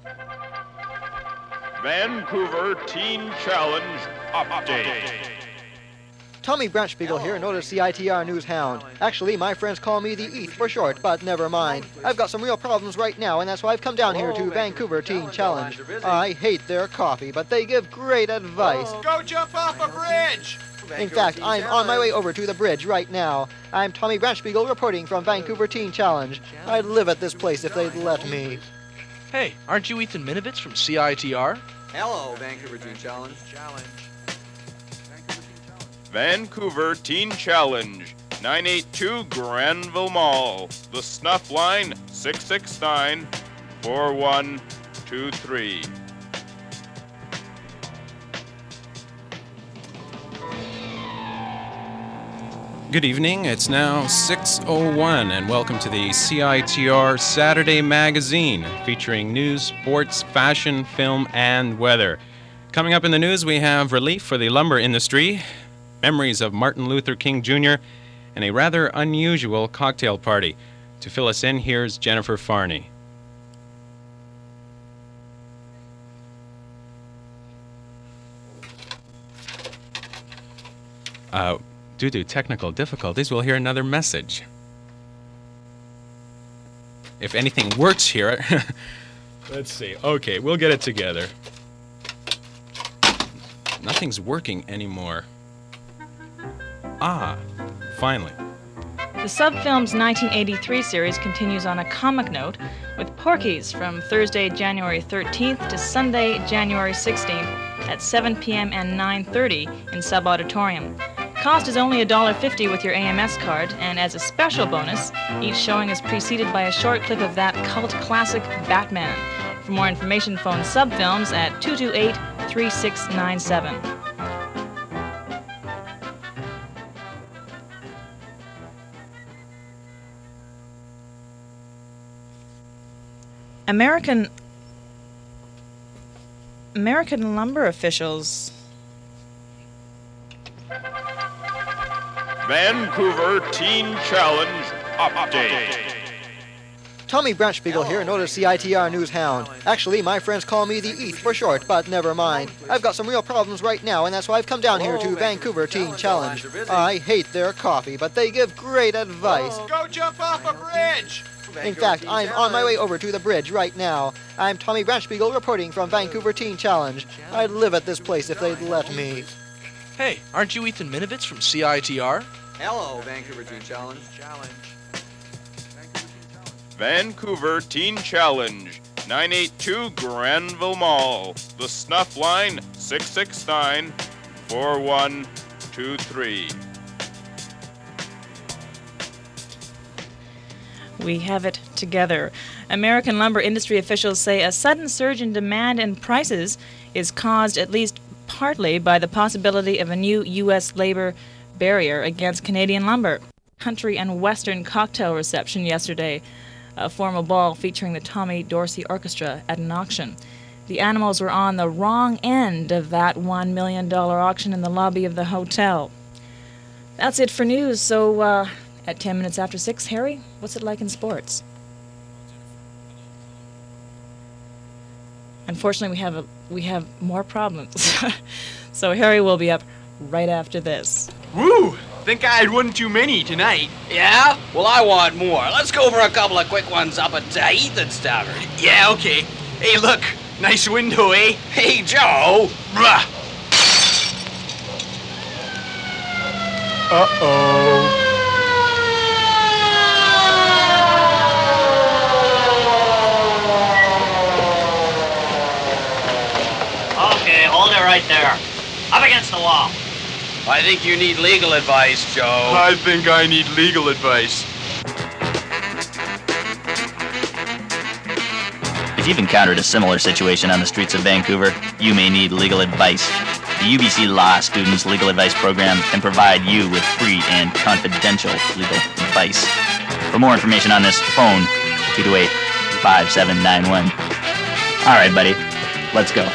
Vancouver Teen Challenge Update. Tommy Branchspiegel here, noted CITR News Hound. Actually, my friends call me the ETH for short, but never mind. I've got some real problems right now, and that's why I've come down here to Vancouver Teen Challenge. I hate their coffee, but they give great advice. Go jump off a bridge! In fact, I'm on my way over to the bridge right now. I'm Tommy Branchspiegel reporting from Vancouver Teen Challenge. I'd live at this place if they'd let me. Hey, aren't you Ethan Minovitz from CITR? Hello, Vancouver Teen Challenge. Vancouver Teen Challenge, 982 Granville Mall. The snuff line, 669-4123. Good evening, it's now 6:01 and welcome to the CITR Saturday Magazine featuring news, sports, fashion, film, and weather. Coming up in the news, we have relief for the lumber industry, memories of Martin Luther King Jr., and a rather unusual cocktail party. To fill us in, here's Jennifer Farney. Due to technical difficulties, we'll hear another message. If anything works here, let's see. Okay, we'll get it together. Nothing's working anymore. Ah, finally. The Subfilms 1983 series continues on a comic note with Porky's from Thursday, January 13th to Sunday, January 16th at 7 p.m. and 9:30 in Sub Auditorium. Cost is only $1.50 with your AMS card, and as a special bonus, each showing is preceded by a short clip of that cult classic Batman. For more information, phone Subfilms at 228-3697. American lumber officials. Vancouver Teen Challenge Update. Tommy Branchspiegel here, noted CITR News Hound. Actually, my friends call me the ETH for short, but never mind. I've got some real problems right now, and that's why I've come down here to Vancouver Teen Challenge. I hate their coffee, but they give great advice. Go jump off a bridge! In fact, I'm on my way over to the bridge right now. I'm Tommy Branchspiegel reporting from Vancouver Teen Challenge. I'd live at this place if they'd let me. Hey, aren't you Ethan Minovitz from CITR? Hello, Vancouver Teen Challenge. Vancouver Teen Challenge, 982 Granville Mall. The snuff line, 669-4123. We have it together. American lumber industry officials say a sudden surge in demand and prices is caused at least partly by the possibility of a new U.S. labor barrier against Canadian lumber. Country and Western cocktail reception yesterday, a formal ball featuring the Tommy Dorsey Orchestra at an auction. The animals were on the wrong end of that $1 million auction in the lobby of the hotel. That's it for news, so at 10 minutes after 6, Harry, what's it like in sports? Unfortunately, we have more problems. So Harry will be up right after this. Woo! Think I had one too many tonight. Yeah? Well, I want more. Let's go for a couple of quick ones up at Ethan's Tavern. Yeah, okay. Hey, look. Nice window, eh? Hey, Joe! Bruh! Uh-oh. Okay, hold it right there. Up against the wall. I think you need legal advice, Joe. I think I need legal advice. If you've encountered a similar situation on the streets of Vancouver, you may need legal advice. The UBC Law Students Legal Advice Program can provide you with free and confidential legal advice. For more information on this, phone 228-5791. All right, buddy, let's go.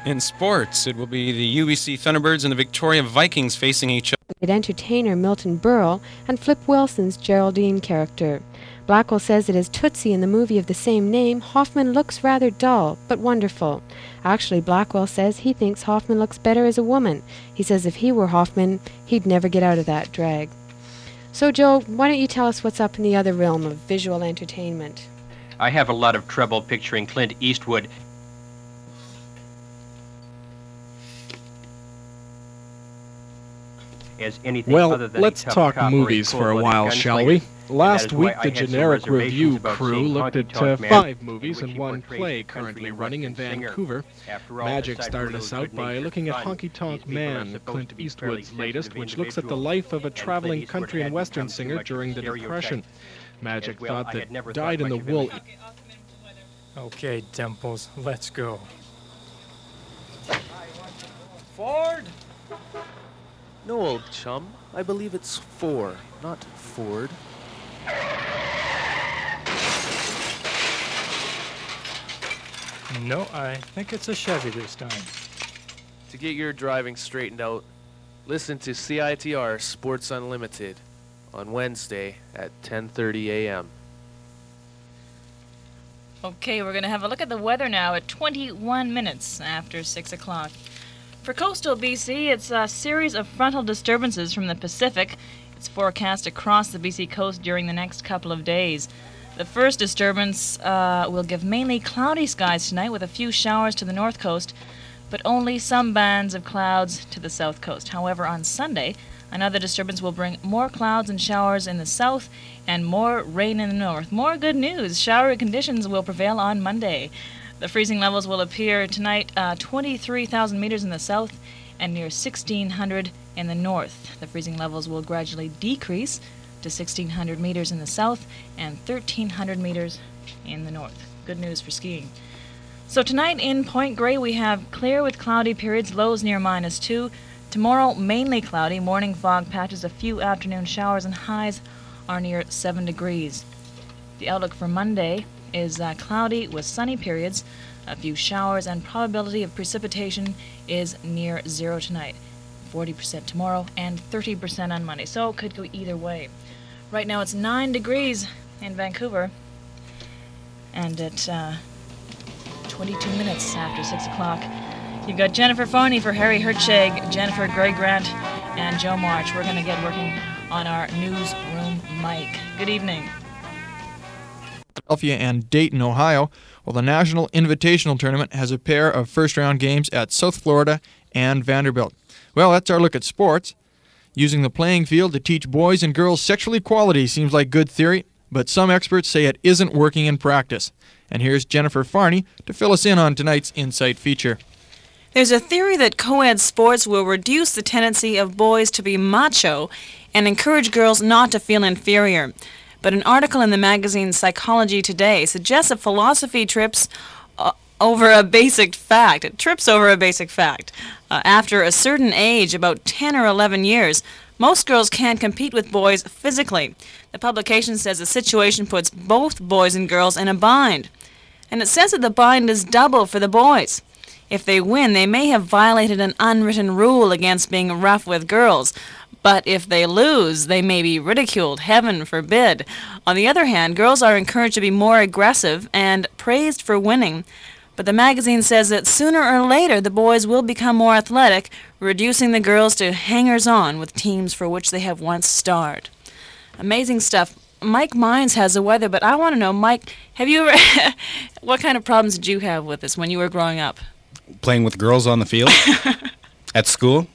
In sports, it will be the UBC Thunderbirds and the Victoria Vikings facing each other. Entertainer Milton Berle and Flip Wilson's Geraldine character. Blackwell says that as Tootsie in the movie of the same name, Hoffman looks rather dull, but wonderful. Actually, Blackwell says he thinks Hoffman looks better as a woman. He says if he were Hoffman, he'd never get out of that drag. So, Joe, why don't you tell us what's up in the other realm of visual entertainment? I have a lot of trouble picturing Clint Eastwood as anything other than let's a tough talk cop or movies for a cold-blooded while, shall we? Last week, the generic review crew looked at 5 movies and 1 play currently running in Vancouver. Magic started us out by looking at Honky Tonk Man, Clint Eastwood's latest, which looks at the life of a traveling country and western singer during the Depression. Magic thought that Dyed in the Wool... Okay, Dimples, let's go. Ford? No, old chum. I believe it's 4, not Ford. No, I think it's a Chevy this time. To get your driving straightened out, listen to CITR Sports Unlimited on Wednesday at 10:30 a.m. Okay, we're going to have a look at the weather now at 21 minutes after 6 o'clock. For coastal BC, it's a series of frontal disturbances from the Pacific. It's forecast across the BC coast during the next couple of days. The first disturbance will give mainly cloudy skies tonight with a few showers to the north coast, but only some bands of clouds to the south coast. However, on Sunday, another disturbance will bring more clouds and showers in the south and more rain in the north. More good news. Showery conditions will prevail on Monday. The freezing levels will appear tonight 23,000 meters in the south and near 1,600 in the north. The freezing levels will gradually decrease to 1,600 meters in the south and 1,300 meters in the north. Good news for skiing. So tonight in Point Grey we have clear with cloudy periods, lows near -2. Tomorrow mainly cloudy, morning fog patches, a few afternoon showers, and highs are near 7 degrees. The outlook for Monday is cloudy with sunny periods, a few showers, and probability of precipitation is near 0 tonight. 40% tomorrow and 30% on Monday, so it could go either way. Right now it's 9 degrees in Vancouver, and at 22 minutes after 6 o'clock, you've got Jennifer Farney for Harry Hertshag, Jennifer Grey Grant, and Joe March. We're going to get working on our newsroom mic. Good evening. Philadelphia and Dayton, Ohio. Well, the National Invitational Tournament has a pair of first-round games at South Florida and Vanderbilt. Well, that's our look at sports. Using the playing field to teach boys and girls sexual equality seems like good theory, but some experts say it isn't working in practice. And here's Jennifer Farney to fill us in on tonight's Insight feature. There's a theory that co-ed sports will reduce the tendency of boys to be macho and encourage girls not to feel inferior. But an article in the magazine Psychology Today suggests that philosophy trips over a basic fact. It trips over a basic fact. After a certain age, about 10 or 11 years, most girls can't compete with boys physically. The publication says the situation puts both boys and girls in a bind. And it says that the bind is double for the boys. If they win, they may have violated an unwritten rule against being rough with girls. But if they lose, they may be ridiculed, heaven forbid. On the other hand, girls are encouraged to be more aggressive and praised for winning. But the magazine says that sooner or later the boys will become more athletic, reducing the girls to hangers-on with teams for which they have once starred. Amazing stuff. Mike Mines has the weather, but I want to know, Mike, have you ever... what kind of problems did you have with this when you were growing up? Playing with girls on the field? At school?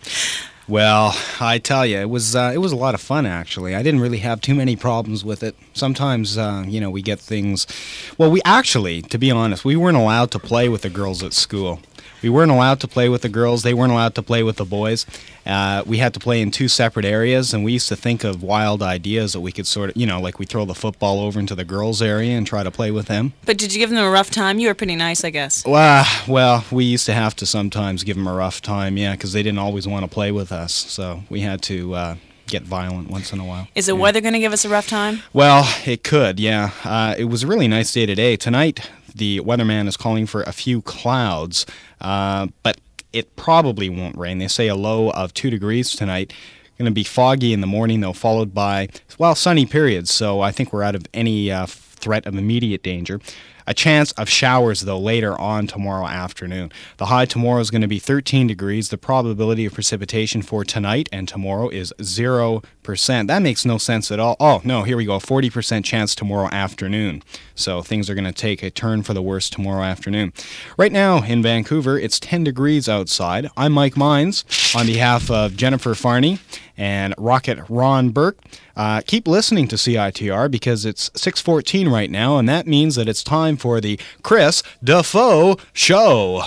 Well, I tell you, it was a lot of fun, actually. I didn't really have too many problems with it. Sometimes, we get things... Well, to be honest, we weren't allowed to play with the girls at school. We weren't allowed to play with the girls. They weren't allowed to play with the boys. We had to play in 2 separate areas, and we used to think of wild ideas that we could sort of, like we throw the football over into the girls' area and try to play with them. But did you give them a rough time? You were pretty nice, I guess. Well, we used to have to sometimes give them a rough time, yeah, because they didn't always want to play with us. So we had to get violent once in a while. Is the weather going to give us a rough time? Well, it could, yeah. It was a really nice day today. Tonight, the weatherman is calling for a few clouds, but it probably won't rain. They say a low of 2 degrees tonight. Going to be foggy in the morning, though, followed by, well, sunny periods. So I think we're out of any threat of immediate danger. A chance of showers, though, later on tomorrow afternoon. The high tomorrow is going to be 13 degrees. The probability of precipitation for tonight and tomorrow is 0%. That makes no sense at all. Oh, no, here we go. 40% chance tomorrow afternoon. So things are going to take a turn for the worse tomorrow afternoon. Right now in Vancouver, it's 10 degrees outside. I'm Mike Mines on behalf of Jennifer Farney and Rocket Ron Burke. Keep listening to CITR because it's 6:14 right now, and that means that it's time for the Chris Defoe Show.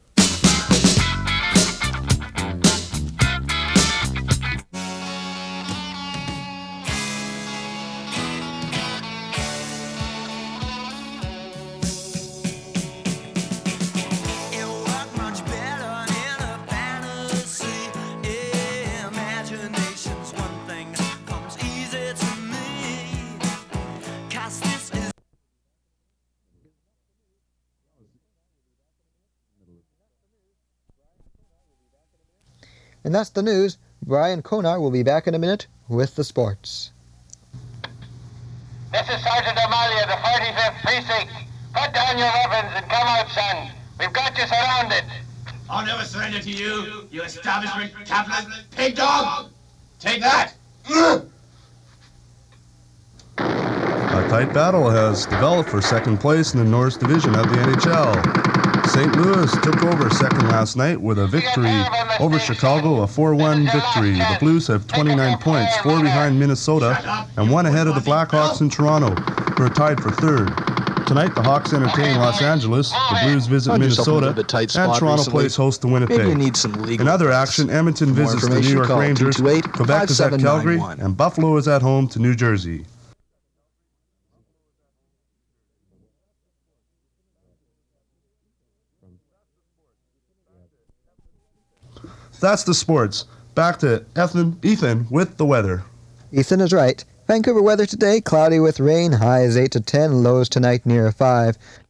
And that's the news. Brian Konar will be back in a minute with the sports. This is Sergeant Amalia, the 45th Precinct. Put down your weapons and come out, son. We've got you surrounded. I'll never surrender to you, you establishment capitalist pig dog! Take that! A tight battle has developed for second place in the North Division of the NHL. St. Louis took over second last night with a victory over Chicago, a 4-1 victory. The Blues have 29 points, 4 behind Minnesota, and 1 ahead of the Blackhawks in Toronto, who are tied for third. Tonight, the Hawks entertain Los Angeles, the Blues visit Minnesota, and Toronto plays host to Winnipeg. In other action, Edmonton visits the New York Rangers, Quebec is at Calgary, and Buffalo is at home to New Jersey. That's the sports. Back to Ethan with the weather. Ethan is right. Vancouver weather today, cloudy with rain, highs 8 to 10, lows tonight near 5.